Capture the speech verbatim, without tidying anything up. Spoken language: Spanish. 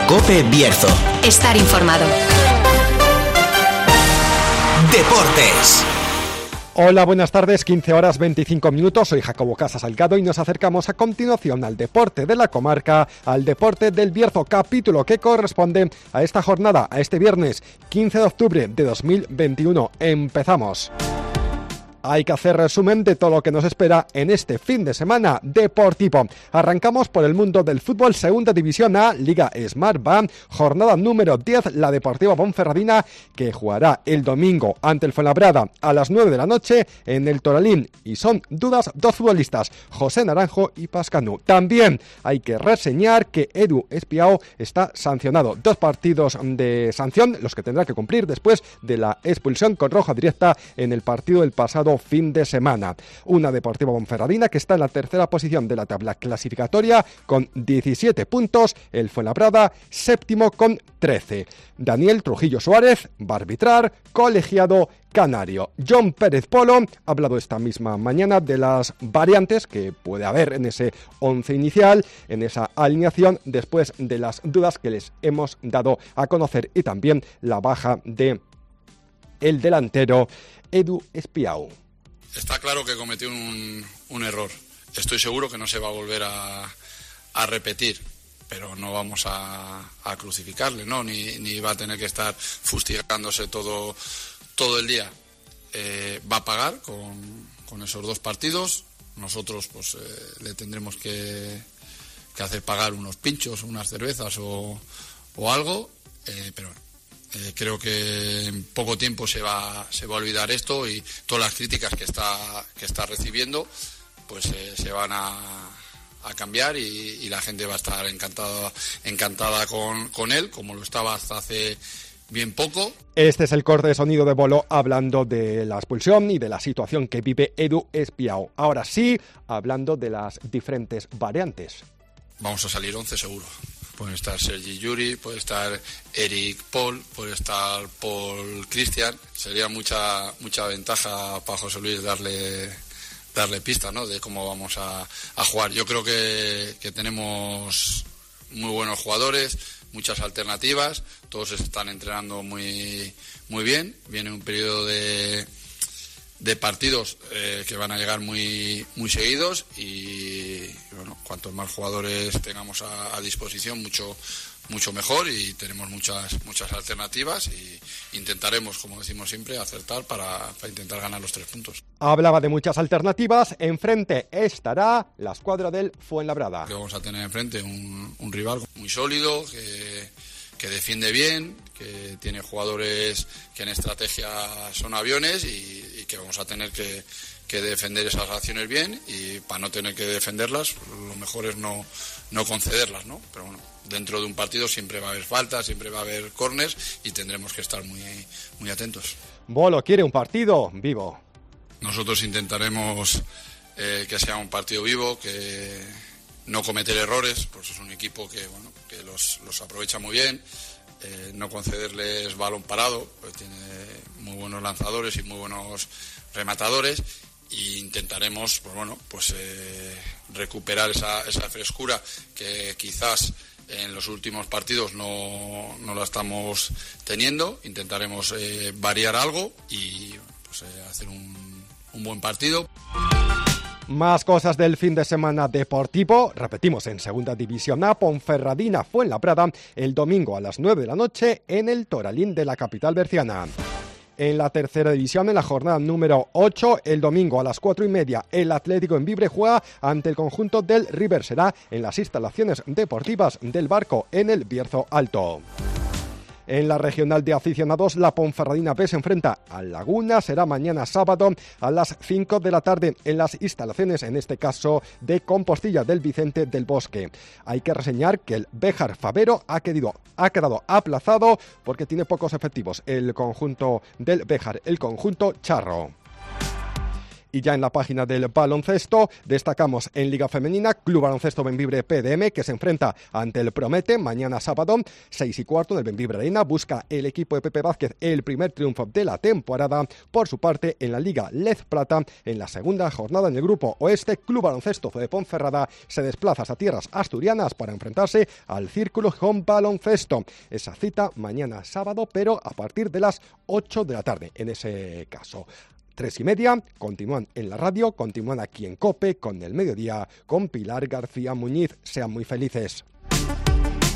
COPE Bierzo. Estar informado. Deportes. Hola, buenas tardes, quince horas veinticinco minutos, soy Jacobo Casas Salgado y nos acercamos a continuación al deporte de la comarca, al deporte del Bierzo, capítulo que corresponde a esta jornada, a este viernes quince de octubre de dos mil veintiuno. Empezamos. Hay que hacer resumen de todo lo que nos espera en este fin de semana deportivo. Arrancamos por el mundo del fútbol, Segunda División A, Liga Smart Band, jornada número diez, la Deportiva Ponferradina, que jugará el domingo ante el Fuenlabrada a las nueve de la noche en el Toralín. Y son dudas dos futbolistas, José Naranjo y Pascanú. También hay que reseñar que Edu Espiao está sancionado. Dos partidos de sanción, los que tendrá que cumplir después de la expulsión con roja directa en el partido del pasado fin de semana. Una Deportiva Ponferradina que está en la tercera posición de la tabla clasificatoria con diecisiete puntos, el Fuenlabrada séptimo con trece. Daniel Trujillo Suárez va a arbitrar, colegiado canario. John Pérez Polo ha hablado esta misma mañana de las variantes que puede haber en ese once inicial, en esa alineación, después de las dudas que les hemos dado a conocer y también la baja de el delantero Edu Espiao. Está claro que cometió un, un error. Estoy seguro que no se va a volver a, a repetir, pero no vamos a, a crucificarle, ¿no? Ni, ni va a tener que estar fustigándose todo, todo el día. Eh, va a pagar con, con esos dos partidos. Nosotros pues eh, le tendremos que, que hacer pagar unos pinchos, unas cervezas o, o algo, eh, pero bueno. Eh, creo que en poco tiempo se va se va a olvidar esto y todas las críticas que está que está recibiendo pues eh, se van a, a cambiar y, y la gente va a estar encantada encantada con, con él, como lo estaba hasta hace bien poco. Este es el corte de sonido de Bolo hablando de la expulsión y de la situación que vive Edu Espiao. Ahora sí, hablando de las diferentes variantes. Vamos a salir once seguro. Puede estar Sergi Yuri, puede estar Eric Paul, puede estar Paul Cristian. Sería mucha mucha ventaja para José Luis darle darle pista, ¿no?, de cómo vamos a, a jugar. Yo creo que, que tenemos muy buenos jugadores, muchas alternativas, todos están entrenando muy muy bien. Viene un periodo de de partidos eh, que van a llegar muy muy seguidos y bueno, cuantos más jugadores tengamos a, a disposición mucho mucho mejor y tenemos muchas muchas alternativas y intentaremos, como decimos siempre, acertar para, para intentar ganar los tres puntos. Hablaba de muchas alternativas. Enfrente estará la escuadra del Fuenlabrada. Que vamos a tener enfrente un, un rival muy sólido, que que defiende bien, que tiene jugadores que en estrategia son aviones y, y que vamos a tener que, que defender esas acciones bien y para no tener que defenderlas lo mejor es no, no concederlas, ¿no? Pero bueno, dentro de un partido siempre va a haber faltas, siempre va a haber córners y tendremos que estar muy, muy atentos. Bolo quiere un partido vivo. Nosotros intentaremos eh, que sea un partido vivo, que no cometer errores, pues es un equipo que bueno que los, los aprovecha muy bien, eh, no concederles balón parado, pues tiene muy buenos lanzadores y muy buenos rematadores e intentaremos pues bueno pues eh, recuperar esa, esa frescura que quizás en los últimos partidos no, no la estamos teniendo. Intentaremos eh, variar algo y pues eh, hacer un, un buen partido. Más cosas del fin de semana deportivo. Repetimos, en Segunda División A, Ponferradina Fuenlabrada el domingo a las nueve de la noche en el Toralín de la capital berciana. En la tercera división, en la jornada número ocho, el domingo a las cuatro y media, el Atlético en Vibre juega ante el conjunto del River. Será en las instalaciones deportivas del Barco en el Bierzo Alto. En la regional de aficionados, la Ponferradina B se enfrenta al Laguna. Será mañana sábado a las cinco de la tarde en las instalaciones, en este caso de Compostilla del Vicente del Bosque. Hay que reseñar que el Béjar Favero ha, querido, ha quedado aplazado porque tiene pocos efectivos el conjunto del Béjar, el conjunto charro. Y ya en la página del baloncesto destacamos en Liga Femenina, Club Baloncesto Bembibre P D M, que se enfrenta ante el Promete mañana sábado, seis y cuarto en el Bembibre Arena. Busca el equipo de Pepe Vázquez el primer triunfo de la temporada. Por su parte, en la Liga Lez Plata, en la segunda jornada en el Grupo Oeste, Club Baloncesto de Ponferrada se desplaza a tierras asturianas para enfrentarse al Círculo Gijón Baloncesto. Esa cita mañana sábado, pero a partir de las ocho de la tarde, en ese caso. Tres y media, continúan en la radio, continúan aquí en COPE con el mediodía, con Pilar García Muñiz. Sean muy felices.